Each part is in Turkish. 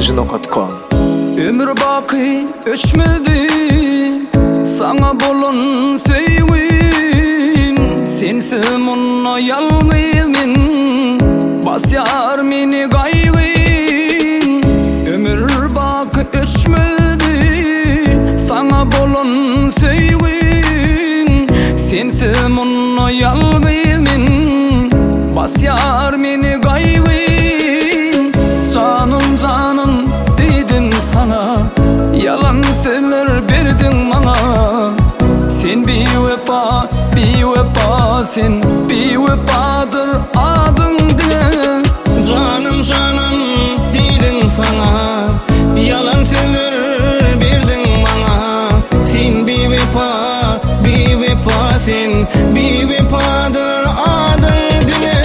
Jinok.com. Ömür baki öçmedi sana bolun sevgin, sensiz munna yalgızmin basyar meni gaygın. Ömür baki öçmedi sana bolun sevgin, sensiz munna yalgızmin basyar meni gaygın. Canım canım dedim sana, yalan sözler verdin bana. Sen bir vefa sen bir vefadır adın dile. Canım canım dedim sana, yalan sözler verdin bana. Sen bir vefa sen bir vefadır adın dile.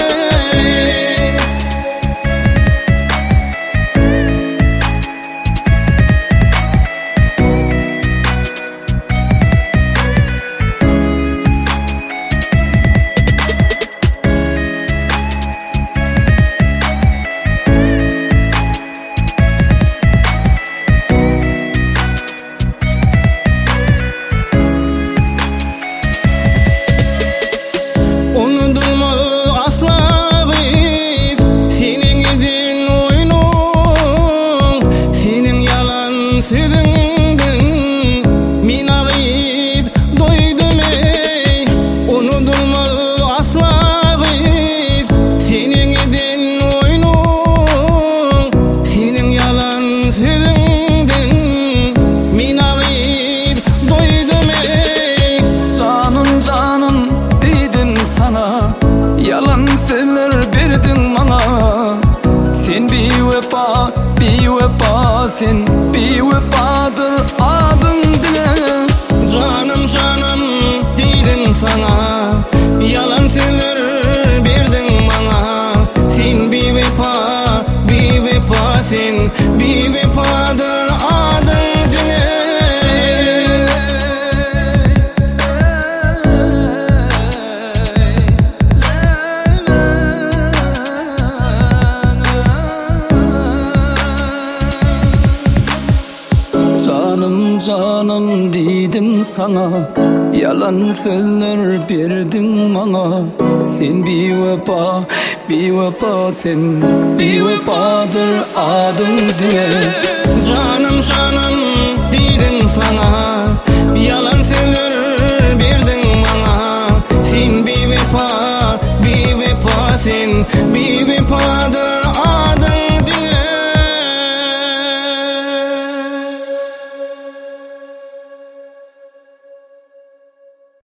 Yalan sözler verdin bana. Sen bir vefa sen bir vefadır adın dile. Canım canım dedim sana, yalan sözler verdin bana. Sen bir vefa sen bir vefadır adın dile. Canım dedim sana, yalan sözler verdin bana. Sen bir vefa sen bir vefadır adın dile. Canım canım dedim sana, yalan sözler verdin bana. Sen bir vefa sen bir